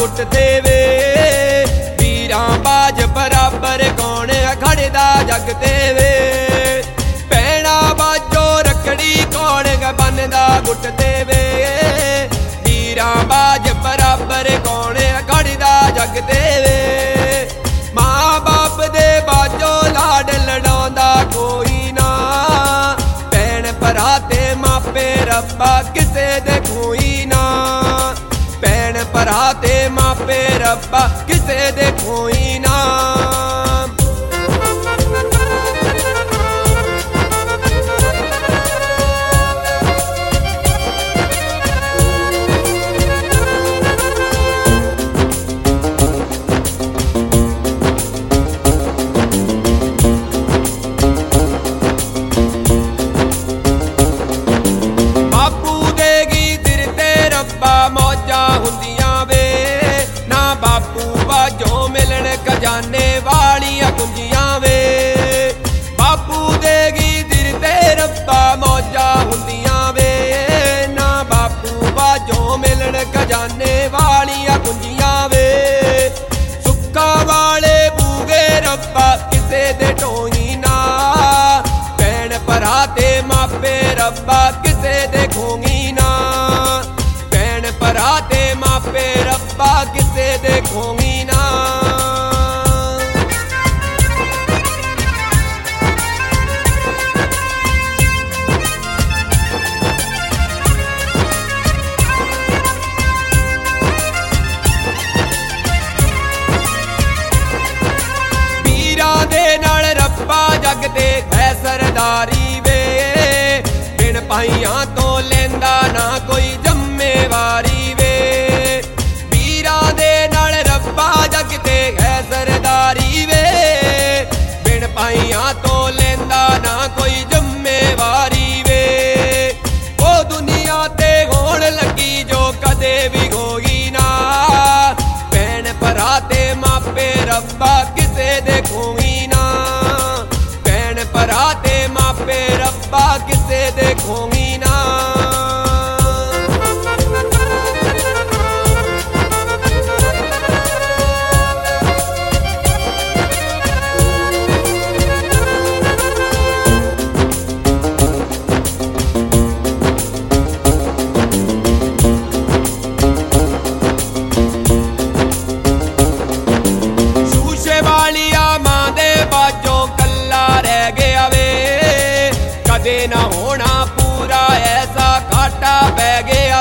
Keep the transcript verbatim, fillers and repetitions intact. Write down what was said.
गुट देवे। वीरां बाज बराबर कौन खड़दा जग देवे। भैणा बाजो रखड़ी कौन बनदा गुट देवे। वीरां बाज बराबर कौन खड़दा जग देवे। मां बाप दे बाजो लाड लड़ाउंदा कोई ना। भैण भरा ते मापे रब्बा किसे दे कोई ना। भैण भरा ते मापे रब्बा किसे दे कोई ना। खजाने वालियां कुंजियां वे। बापू देगी दिल ते रब्बा मौजा हुंदियां वे। ना बापू बाजो मिलन खजाने वालियां कुंजियां वे। सुक्का वाले बूगे रब्बा किसे दे ढोई ना। भैण भरा ते मापे रब्बा किसे दे खोंगी ना। भैण भरा ते मापे रब्बा किसे दे खोंगी ना। जग दे है सरदारी वे। बिन भाइयां तो लेंदा ना कोई जिम्मेवारी वे। वीरां दे नाल रब्बा जग दे है सरदारी वे। बिन भाइयां तो लेंदा ना कोई जिम्मेवारी वे। ओ दुनिया ते होण लगी जो कदे भी होई ना। भैण भरा ते मापे रब्बा किसे दे खोई ना। भरा ते मापे रब्बा किसे दे खोई ना। शूशे वालिया मां दे बाजों कल्ला रह गया वे। कदे ना होना पूरा ऐसा घाटा पै गया